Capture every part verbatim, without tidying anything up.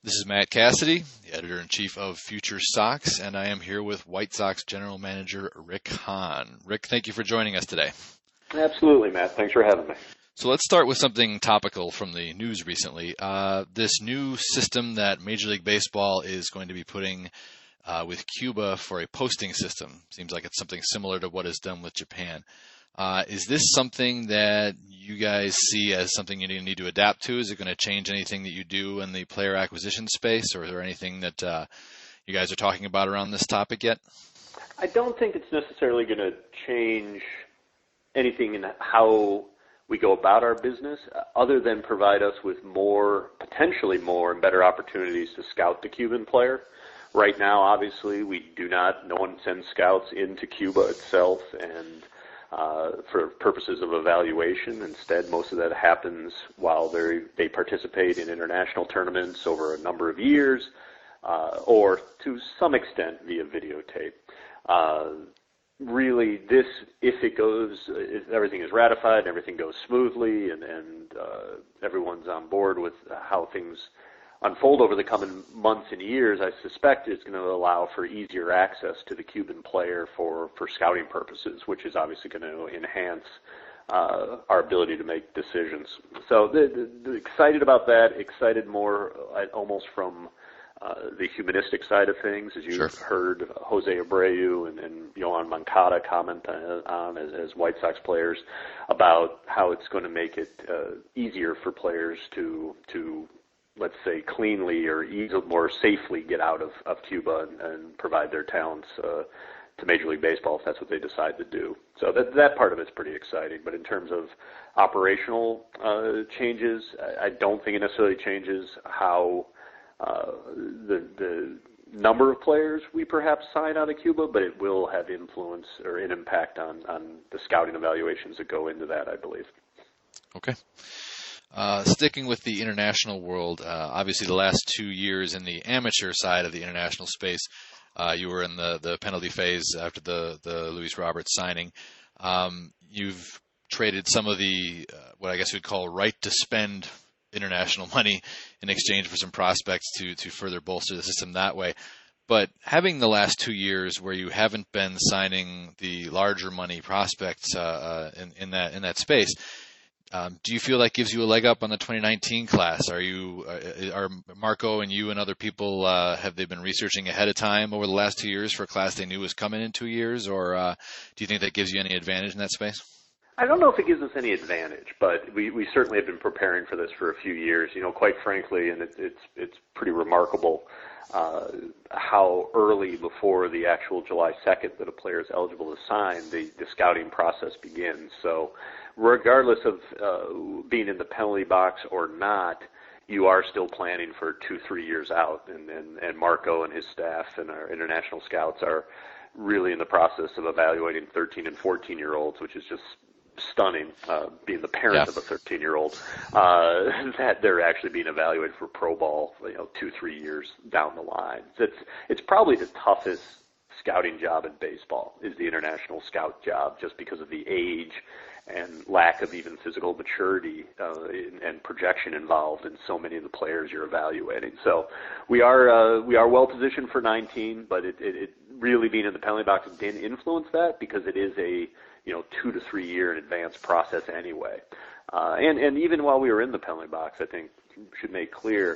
This is Matt Cassidy, the editor-in-chief of Future Sox, and I am here with White Sox General Manager Rick Hahn. Rick, thank you for joining us today. Absolutely, Matt. Thanks for having me. So let's start with something topical from the news recently. Uh, this new system that Major League Baseball is going to be putting uh, with Cuba for a posting system. Seems like it's something similar to what is done with Japan. Uh, is this something that you guys see as something you need to adapt to? Is it going to change anything that you do in the player acquisition space, or is there anything that uh, you guys are talking about around this topic yet? I don't think it's necessarily going to change anything in how we go about our business, other than provide us with more, potentially more, and better opportunities to scout the Cuban player. Right now, obviously, we do not, no one sends scouts into Cuba itself, and Uh, for purposes of evaluation. Instead, most of that happens while they they participate in international tournaments over a number of years, uh, or to some extent via videotape. Uh, really, this, if it goes, if everything is ratified and everything goes smoothly, and, and uh, everyone's on board with how things unfold over the coming months and years, I suspect it's going to allow for easier access to the Cuban player for, for scouting purposes, which is obviously going to enhance uh, our ability to make decisions. So the, the, the excited about that, excited more uh, almost from uh, the humanistic side of things, as you've sure. heard Jose Abreu and, and Yoan Moncada comment on as, as White Sox players about how it's going to make it uh, easier for players to to let's say, cleanly or easily, more safely get out of, of Cuba and, and provide their talents uh, to Major League Baseball if that's what they decide to do. So that that part of it's pretty exciting. But in terms of operational uh, changes, I, I don't think it necessarily changes how uh, the the number of players we perhaps sign out of Cuba, but it will have influence or an impact on, on the scouting evaluations that go into that, I believe. Okay. Uh, sticking with the international world, uh, obviously the last two years in the amateur side of the international space, uh, you were in the, the penalty phase after the, the Luis Roberts signing. Um, you've traded some of the, uh, what I guess we'd call right to spend international money in exchange for some prospects to, to further bolster the system that way. But having the last two years where you haven't been signing the larger money prospects uh, uh, in, in that in that space, Um, do you feel that gives you a leg up on the twenty nineteen class? Are you, uh, are Marco and you and other people, uh, have they been researching ahead of time over the last two years for a class they knew was coming in two years? Or uh, do you think that gives you any advantage in that space? I don't know if it gives us any advantage, but we, we certainly have been preparing for this for a few years. You know, quite frankly, and it, it's it's pretty remarkable uh, how early before the actual July second that a player is eligible to sign, the, the scouting process begins. So regardless of uh, being in the penalty box or not, you are still planning for two, three years out. And, and, and Marco and his staff and our international scouts are really in the process of evaluating thirteen and fourteen-year-olds, which is just stunning, uh, being the parent yeah. of a thirteen-year-old, uh, that they're actually being evaluated for pro ball, you know, two, three years down the line. It's, it's probably the toughest scouting job in baseball is the international scout job, just because of the age and lack of even physical maturity uh, and projection involved in so many of the players you're evaluating. So we are uh, we are well positioned for nineteen, but it, it, it really being in the penalty box didn't influence that because it is a you know two to three year in advance process anyway. Uh, and and even while we were in the penalty box, I think should make clear,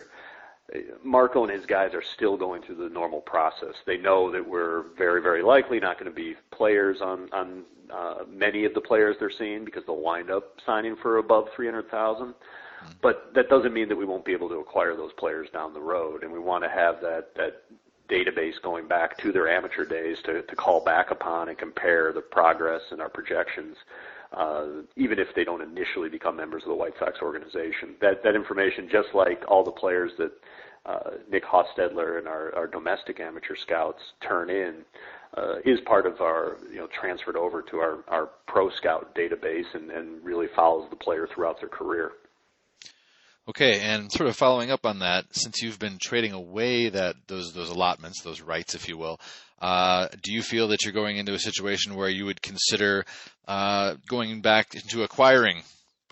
Marco and his guys are still going through the normal process. They know that we're very, very likely not going to be players on, on uh, many of the players they're seeing because they'll wind up signing for above three hundred thousand dollars. But that doesn't mean that we won't be able to acquire those players down the road. And we want to have that, that database going back to their amateur days to, to call back upon and compare the progress and our projections, uh, even if they don't initially become members of the White Sox organization. That, that information, just like all the players that uh, Nick Hostetler and our, our domestic amateur scouts turn in, uh, is part of our, you know, transferred over to our, our pro scout database and, and really follows the player throughout their career. Okay, and sort of following up on that, since you've been trading away that those those allotments, those rights, if you will, uh, do you feel that you're going into a situation where you would consider uh, going back into acquiring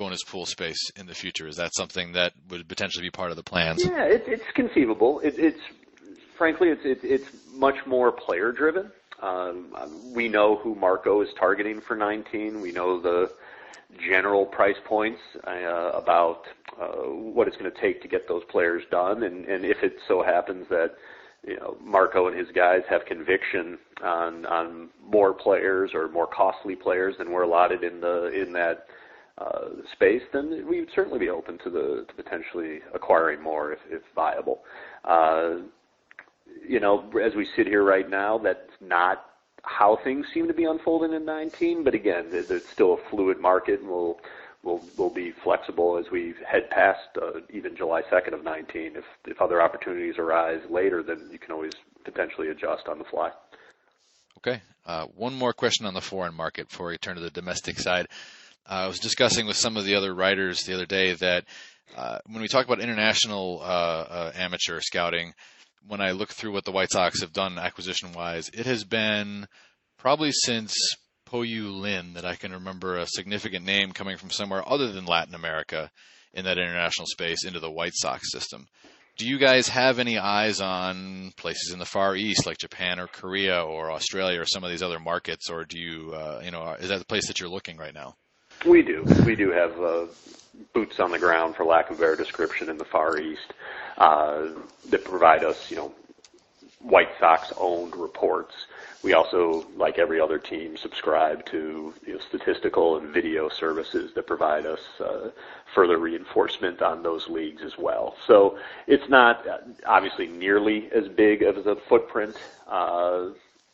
bonus pool space in the future? Is that something that would potentially be part of the plans? Yeah, it, it's conceivable. It, it's frankly, it's it, it's much more player driven. Um, we know who Marco is targeting for nineteen. We know the general price points uh, about uh, what it's going to take to get those players done, and, and if it so happens that you know Marco and his guys have conviction on on more players or more costly players than were allotted in the in that uh, space, then we'd certainly be open to the to potentially acquiring more if, if viable. Uh, you know, as we sit here right now, that's not how things seem to be unfolding in nineteen, but again, it's still a fluid market, and we'll we'll we'll be flexible as we head past uh, even July second of nineteen. If if other opportunities arise later, then you can always potentially adjust on the fly. Okay. Uh, one more question on the foreign market before we turn to the domestic side. Uh, I was discussing with some of the other writers the other day that uh, when we talk about international uh, uh, amateur scouting, when I look through what the White Sox have done acquisition-wise, it has been probably since Po-Yu Lin that I can remember a significant name coming from somewhere other than Latin America in that international space into the White Sox system. Do you guys have any eyes on places in the Far East like Japan or Korea or Australia or some of these other markets, or do you, uh, you know, is that the place that you're looking right now? We do. We do have uh, boots on the ground, for lack of a better description, in the Far East uh, that provide us, you know, White Sox-owned reports. We also, like every other team, subscribe to you know, statistical and video services that provide us uh, further reinforcement on those leagues as well. So it's not uh, obviously nearly as big of a footprint uh,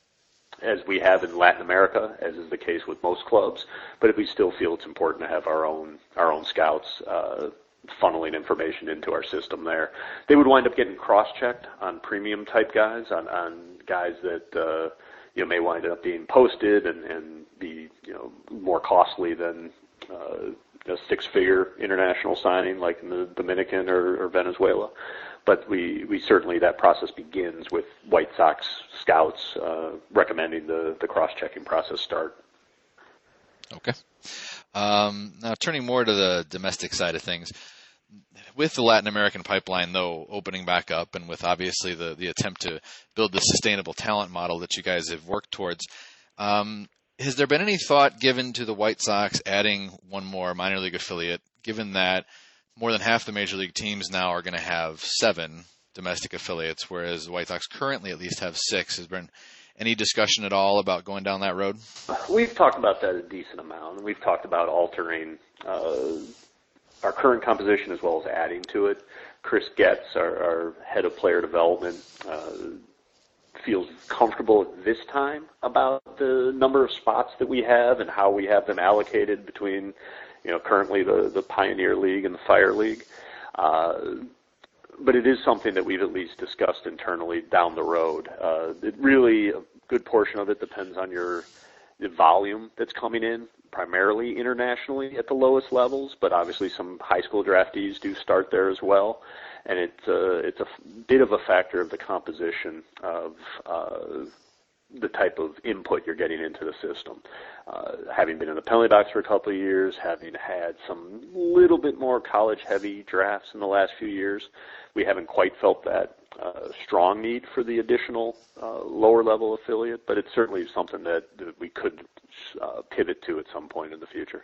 as we have in Latin America, as is the case with most clubs, but we still feel it's important to have our own our own scouts uh, funneling information into our system there. They would wind up getting cross-checked on premium-type guys, on, on guys that uh, you know may wind up being posted and, and be you know more costly than uh, a six-figure international signing like in the Dominican or, or Venezuela. But we, we certainly, that process begins with White Sox scouts uh, recommending the, the cross-checking process start. Okay. Um, now, turning more to the domestic side of things, with the Latin American pipeline, though, opening back up, and with obviously the, the attempt to build the sustainable talent model that you guys have worked towards, um, has there been any thought given to the White Sox adding one more minor league affiliate, given that more than half the major league teams now are going to have seven domestic affiliates, whereas the White Sox currently at least have six? Has there been any discussion at all about going down that road? We've talked about that a decent amount, and we've talked about altering uh, our current composition as well as adding to it. Chris Getz, our, our head of player development, uh, feels comfortable at this time about the number of spots that we have and how we have them allocated between you know, currently the, the Pioneer League and the Fire League. Uh, but it is something that we've at least discussed internally down the road. Uh, it really, a good portion of it depends on your the volume that's coming in, primarily internationally at the lowest levels, but obviously some high school draftees do start there as well. And it's, uh, it's a bit of a factor of the composition of uh, the type of input you're getting into the system. Uh, having been in the penalty box for a couple of years, having had some little bit more college-heavy drafts in the last few years, we haven't quite felt that uh, strong need for the additional uh, lower-level affiliate, but it's certainly something that, that we could uh, pivot to at some point in the future.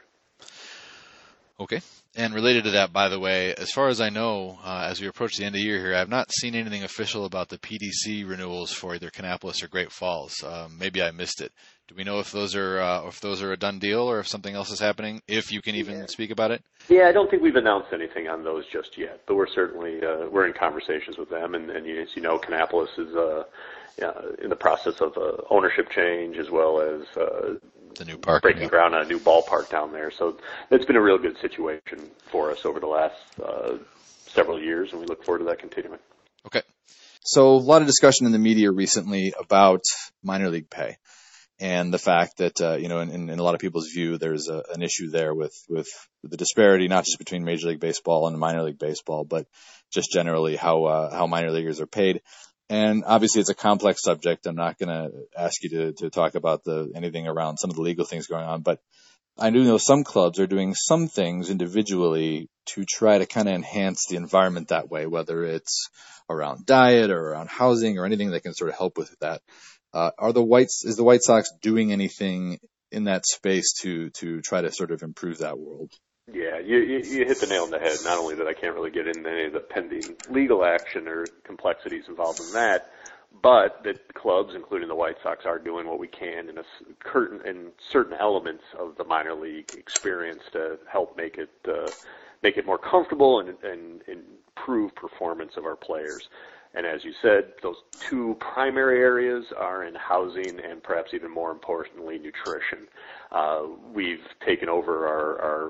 Okay. And related to that, by the way, as far as I know, uh, as we approach the end of the year here, I have not seen anything official about the P D C renewals for either Kannapolis or Great Falls. Um, maybe I missed it. Do we know if those are uh, if those are a done deal or if something else is happening, if you can even yeah. speak about it? Yeah, I don't think we've announced anything on those just yet, but we're certainly uh, we're in conversations with them, and, and as you know, Kannapolis is uh, uh, in the process of uh, ownership change as well as uh, the new park, breaking yeah. ground on a new ballpark down there. So that's been a real good situation for us over the last uh, several years, and we look forward to that continuing. Okay. So a lot of discussion in the media recently about minor league pay and the fact that, uh, you know, in, in a lot of people's view, there's a, an issue there with, with the disparity, not just between Major League Baseball and minor league baseball, but just generally how, uh, how minor leaguers are paid. And obviously it's a complex subject. I'm not going to ask you to, to talk about the anything around some of the legal things going on, but I do know some clubs are doing some things individually to try to kind of enhance the environment that way, whether it's around diet or around housing or anything that can sort of help with that. Uh, are the Whites, is the White Sox doing anything in that space to, to try to sort of improve that world? Yeah, you, you, you hit the nail on the head. Not only that I can't really get into any of the pending legal action or complexities involved in that, but that clubs, including the White Sox, are doing what we can in a certain in certain elements of the minor league experience to help make it uh, make it more comfortable and, and, and improve performance of our players. And as you said, those two primary areas are in housing and perhaps even more importantly, nutrition. Uh, we've taken over our, our,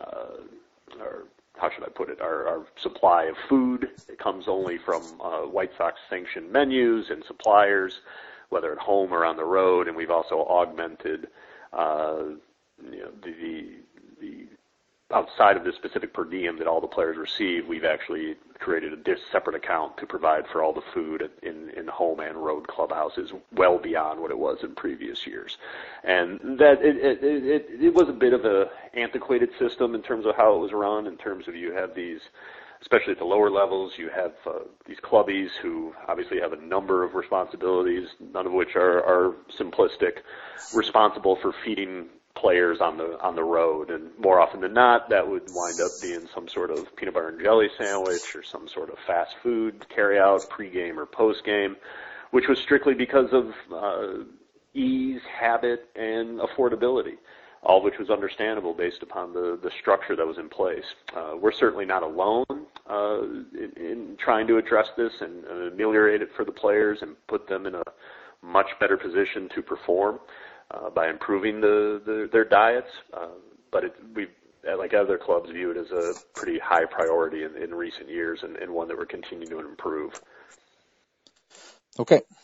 uh, our how should I put it, our, our supply of food. It comes only from uh, White Sox sanctioned menus and suppliers, whether at home or on the road, and we've also augmented uh, you know, the, the, the outside of the specific per diem that all the players receive, we've actually created a separate account to provide for all the food in, in home and road clubhouses, well beyond what it was in previous years. And that it, it, it, it was a bit of a antiquated system in terms of how it was run, in terms of you have these, especially at the lower levels, you have uh, these clubbies who obviously have a number of responsibilities, none of which are, are simplistic, responsible for feeding players on the on the road, and more often than not, that would wind up being some sort of peanut butter and jelly sandwich or some sort of fast food carry-out, pregame or postgame, which was strictly because of uh, ease, habit, and affordability, all of which was understandable based upon the, the structure that was in place. Uh, we're certainly not alone uh, in, in trying to address this and uh, ameliorate it for the players and put them in a much better position to perform Uh, by improving the, the their diets, uh, but it, we, like other clubs, view it as a pretty high priority in, in recent years, and, and one that we're continuing to improve. Okay.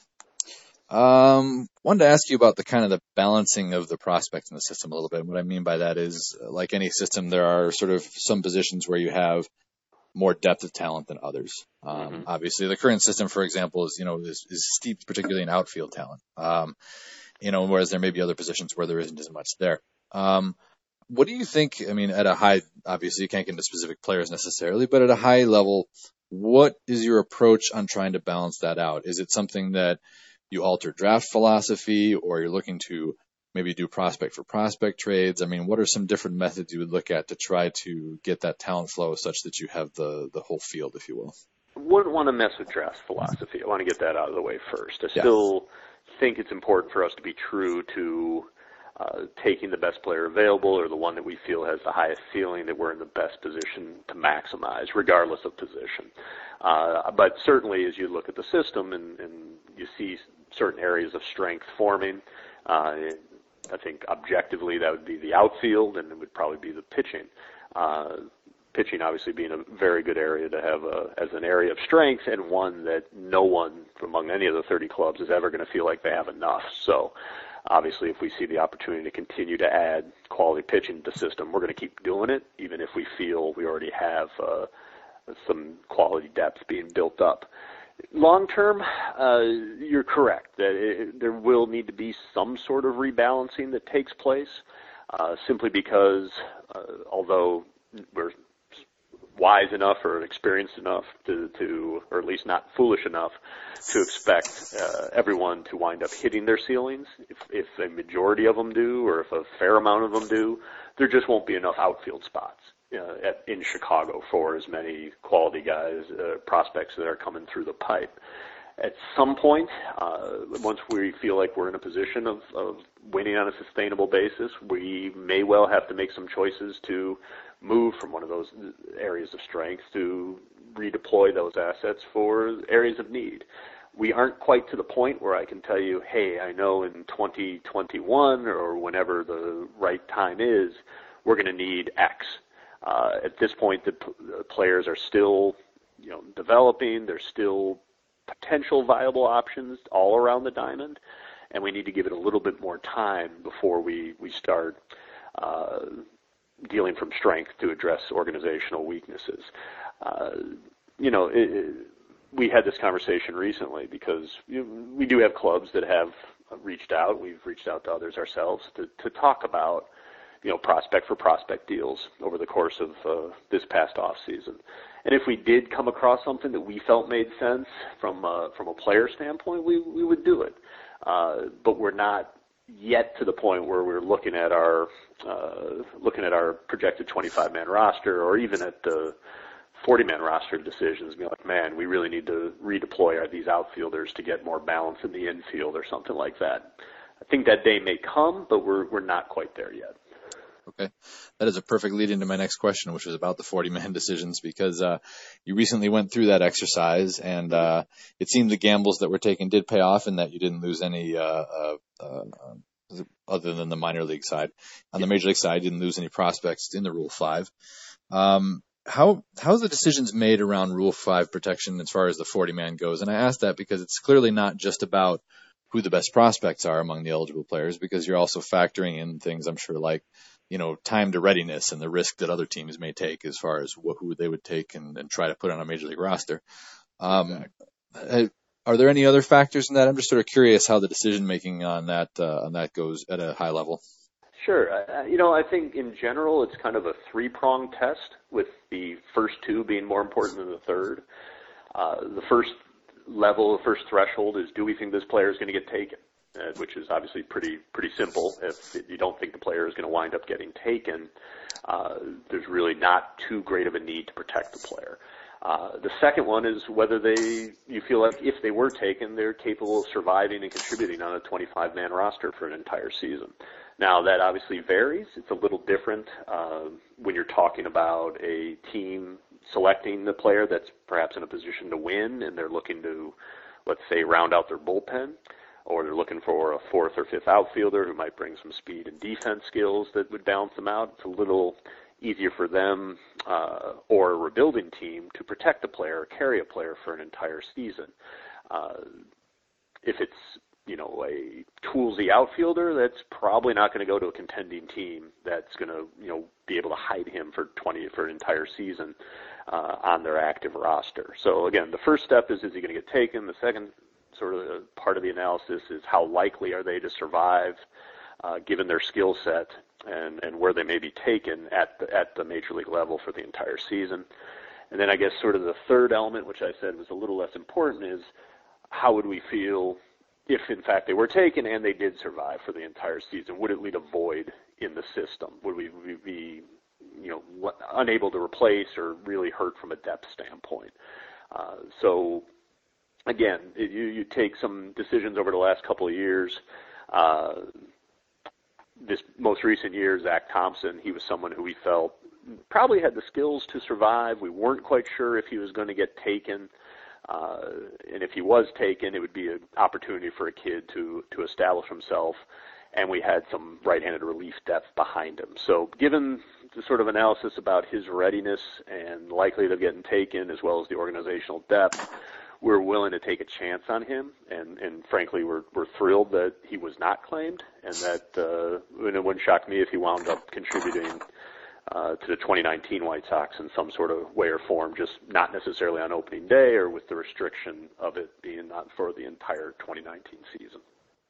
Um, wanted to ask you about the kind of the balancing of the prospects in the system a little bit. And what I mean by that is, like any system, there are sort of some positions where you have more depth of talent than others. Um, mm-hmm. Obviously, the current system, for example, is you know is, is steeped particularly in outfield talent. Um, You know, whereas there may be other positions where there isn't as much there. Um, what do you think, I mean, at a high, obviously you can't get into specific players necessarily, but at a high level, what is your approach on trying to balance that out? Is it something that you alter draft philosophy, or you're looking to maybe do prospect for prospect trades? I mean, what are some different methods you would look at to try to get that talent flow such that you have the, the whole field, if you will? I wouldn't want to mess with draft philosophy. I want to get that out of the way first. I yeah. still think it's important for us to be true to uh, taking the best player available, or the one that we feel has the highest ceiling, that we're in the best position to maximize, regardless of position. Uh, but certainly as you look at the system and, and you see certain areas of strength forming, uh, I think objectively that would be the outfield, and it would probably be the pitching. Uh, Pitching obviously being a very good area to have a, as an area of strength, and one that no one among any of the thirty clubs is ever going to feel like they have enough. So obviously if we see the opportunity to continue to add quality pitching to the system, we're going to keep doing it, even if we feel we already have uh, some quality depth being built up. Long term, uh, you're correct that it, there will need to be some sort of rebalancing that takes place, uh, simply because uh, although we're wise enough or experienced enough to, to, or at least not foolish enough to expect uh, everyone to wind up hitting their ceilings. If, if a majority of them do, or if a fair amount of them do, there just won't be enough outfield spots uh, at, in Chicago for as many quality guys, uh, prospects that are coming through the pipe. At some point, uh, once we feel like we're in a position of, of winning on a sustainable basis, we may well have to make some choices to move from one of those areas of strength to redeploy those assets for areas of need. We aren't quite to the point where I can tell you, hey, I know in twenty twenty-one or whenever the right time is, we're going to need X. Uh, at this point, the, p- the players are still, you know, developing. There's still potential viable options all around the diamond, and we need to give it a little bit more time before we, we start uh, dealing from strength to address organizational weaknesses. Uh, you know, it, it, we had this conversation recently because you know, we do have clubs that have reached out. We've reached out to others ourselves to, to talk about, you know, prospect for prospect deals over the course of uh, this past off season. And if we did come across something that we felt made sense from uh, from a player standpoint, we we would do it. Uh, but we're not yet to the point where we're looking at our uh, looking at our projected twenty-five man roster, or even at the forty man roster decisions, and be like, man, we really need to redeploy our, these outfielders to get more balance in the infield or something like that. I think that day may come, but we're we're not quite there yet. Okay. That is a perfect lead into my next question, which was about the forty man decisions, because uh, you recently went through that exercise, and uh, it seemed the gambles that were taken did pay off, and that you didn't lose any, uh, uh, uh, other than the minor league side. On the major league side, you didn't lose any prospects in the Rule five. Um, how how's the decisions made around Rule five protection as far as the forty man goes? And I ask that because it's clearly not just about who the best prospects are among the eligible players, because you're also factoring in things, I'm sure, like, you know, time to readiness and the risk that other teams may take as far as what, who they would take and, and try to put on a major league roster. Um, exactly. Are there any other factors in that? I'm just sort of curious how the decision making on that uh, on that goes at a high level. Sure. Uh, you know, I think in general it's kind of a three-pronged test, with the first two being more important than the third. Uh, the first level, the first threshold is, do we think this player is going to get taken? Uh, which is obviously pretty pretty simple. If you don't think the player is going to wind up getting taken, uh, there's really not too great of a need to protect the player. Uh, the second one is whether they, you feel like if they were taken, they're capable of surviving and contributing on a twenty-five man roster for an entire season. Now, that obviously varies. It's a little different uh, when you're talking about a team selecting the player that's perhaps in a position to win, and they're looking to, let's say, round out their bullpen, or they're looking for a fourth or fifth outfielder who might bring some speed and defense skills that would balance them out. It's a little easier for them uh, or a rebuilding team to protect a player or carry a player for an entire season. Uh, if it's, you know, a toolsy outfielder, that's probably not going to go to a contending team that's going to, you know, be able to hide him for twenty for an entire season uh, on their active roster. So again, the first step is, is he going to get taken? The second sort of part of the analysis is, how likely are they to survive uh, given their skill set and, and where they may be taken at the, at the major league level for the entire season. And then I guess sort of the third element, which I said was a little less important, is how would we feel if in fact they were taken and they did survive for the entire season? Would it leave a void in the system? Would we be, you know, unable to replace or really hurt from a depth standpoint? Uh, so Again, it, you, you take some decisions over the last couple of years. Uh, this most recent year, Zach Thompson, he was someone who we felt probably had the skills to survive. We weren't quite sure if he was going to get taken. Uh, and if he was taken, it would be an opportunity for a kid to, to establish himself. And we had some right-handed relief depth behind him. So given the sort of analysis about his readiness and likelihood of getting taken, as well as the organizational depth, we're willing to take a chance on him, and, and frankly, we're, we're thrilled that he was not claimed, and that uh, and it wouldn't shock me if he wound up contributing uh, to the twenty nineteen White Sox in some sort of way or form, just not necessarily on opening day or with the restriction of it being not for the entire twenty nineteen season.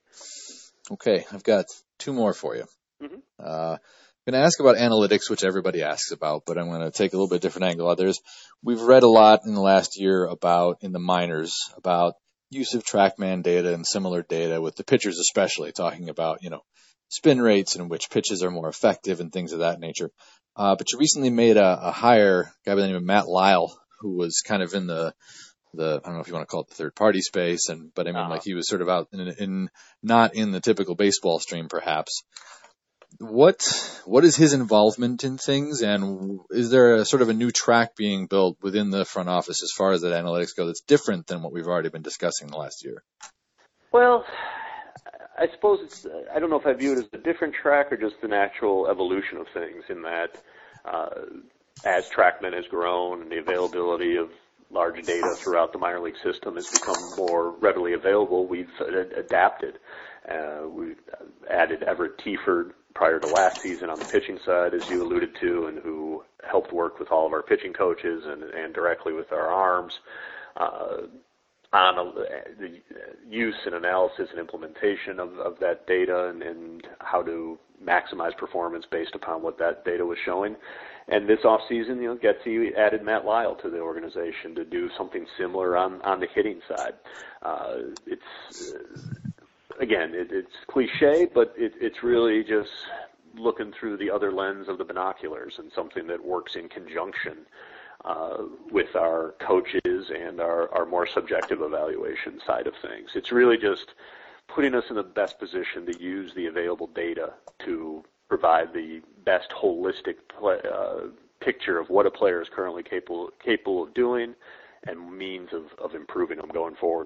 Okay, I've got two more for you. Mm-hmm. Uh, I'm going to ask about analytics, which everybody asks about, but I'm going to take a little bit different angle. There's, we've read a lot in the last year about, in the minors, about use of TrackMan data and similar data with the pitchers especially, talking about, you know, spin rates and which pitches are more effective and things of that nature. Uh, but you recently made a, a hire, a guy by the name of Matt Lyle, who was kind of in the, the, I don't know if you want to call it the third party space, and, but I mean, uh-huh. like he was sort of out in, in, not in the typical baseball stream, perhaps. What what is his involvement in things, and is there a sort of a new track being built within the front office as far as that analytics go that's different than what we've already been discussing the last year? Well, I suppose it's, I don't know if I view it as a different track or just the natural evolution of things, in that uh, as TrackMan has grown and the availability of large data throughout the minor league system has become more readily available, we've adapted. Uh, we've added Everett Tieford prior to last season on the pitching side, as you alluded to, and who helped work with all of our pitching coaches and, and directly with our arms. Uh, on a, the use and analysis and implementation of, of that data and, and how to maximize performance based upon what that data was showing. And this offseason, you know, Getsy added Matt Lyle to the organization to do something similar on, on the hitting side. Uh, it's, uh, again, it, it's cliche, but it, it's really just looking through the other lens of the binoculars and something that works in conjunction uh, with our coaches and our, our more subjective evaluation side of things. It's really just putting us in the best position to use the available data to provide the best holistic play, uh, picture of what a player is currently capable capable of doing and means of, of improving them going forward.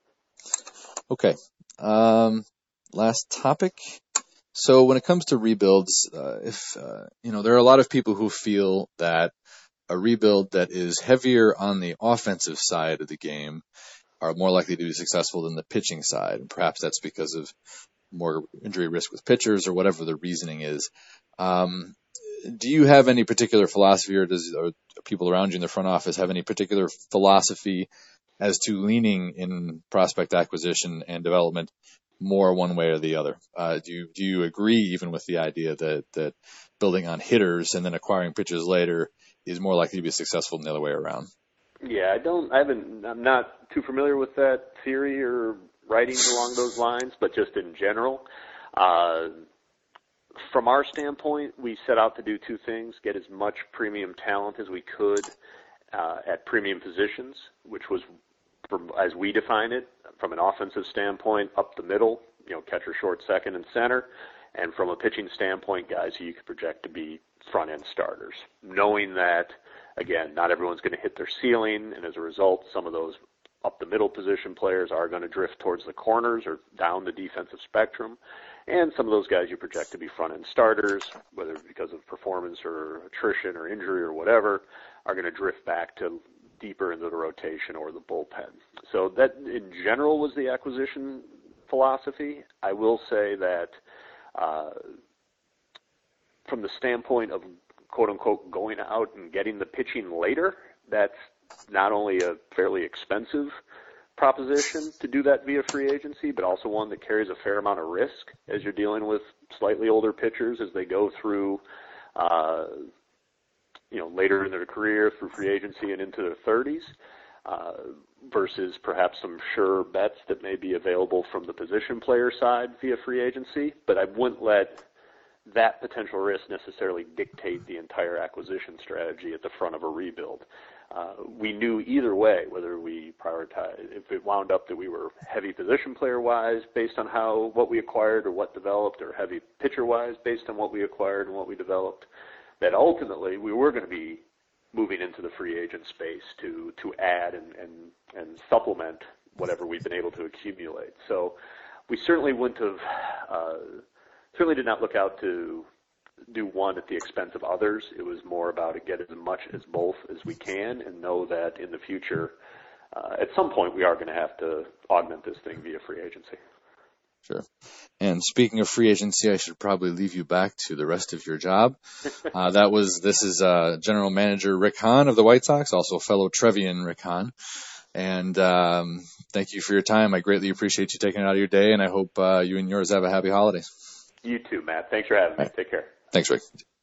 Okay. Um, last topic. So when it comes to rebuilds, uh, if uh, you know, there are a lot of people who feel that a rebuild that is heavier on the offensive side of the game are more likely to be successful than the pitching side. And perhaps that's because of more injury risk with pitchers or whatever the reasoning is. Um, do you have any particular philosophy, or does or people around you in the front office have any particular philosophy as to leaning in prospect acquisition and development more one way or the other? Uh, do you do you agree even with the idea that that building on hitters and then acquiring pitchers later is more likely to be successful than the other way around? Yeah, I don't. I haven't. I'm not too familiar with that theory or writings along those lines, but just in general, uh, from our standpoint, we set out to do two things: get as much premium talent as we could uh, at premium positions, which was, from, as we define it, from an offensive standpoint, up the middle, you know, catcher, short, second, and center, and from a pitching standpoint, guys who you could project to be front-end starters, knowing that, again, not everyone's going to hit their ceiling, and as a result, some of those up-the-middle position players are going to drift towards the corners or down the defensive spectrum, and some of those guys you project to be front-end starters, whether because of performance or attrition or injury or whatever, are going to drift back to deeper into the rotation or the bullpen. So that, in general, was the acquisition philosophy. I will say that uh, from the standpoint of quote-unquote going out and getting the pitching later, that's not only a fairly expensive proposition to do that via free agency, but also one that carries a fair amount of risk as you're dealing with slightly older pitchers as they go through, uh, you know, later in their career through free agency and into their thirties, uh, versus perhaps some sure bets that may be available from the position player side via free agency. But I wouldn't let that potential risk necessarily dictate the entire acquisition strategy at the front of a rebuild. Uh, we knew either way, whether we prioritize, if it wound up that we were heavy position player-wise based on how what we acquired or what developed, or heavy pitcher-wise based on what we acquired and what we developed, that ultimately we were going to be moving into the free agent space to to add and, and, and supplement whatever we've been able to accumulate. So we certainly wouldn't have, uh, certainly did not look out to do one at the expense of others. It was more about to get as much as both as we can and know that in the future, uh, at some point, we are going to have to augment this thing via free agency. Sure. And speaking of free agency, I should probably leave you back to the rest of your job. Uh, that was, this is uh, General Manager Rick Hahn of the White Sox, also fellow Trevian Rick Hahn. And um, thank you for your time. I greatly appreciate you taking it out of your day, and I hope uh, you and yours have a happy holidays. You too, Matt. Thanks for having me. Right. Take care. Thanks, Rick.